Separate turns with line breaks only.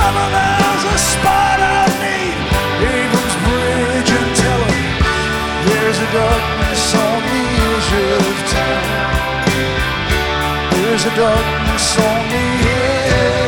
Mama, there's a spot I need. Abrams Bridge and tell her there's a darkness on the edge of town. There's a darkness on the edge.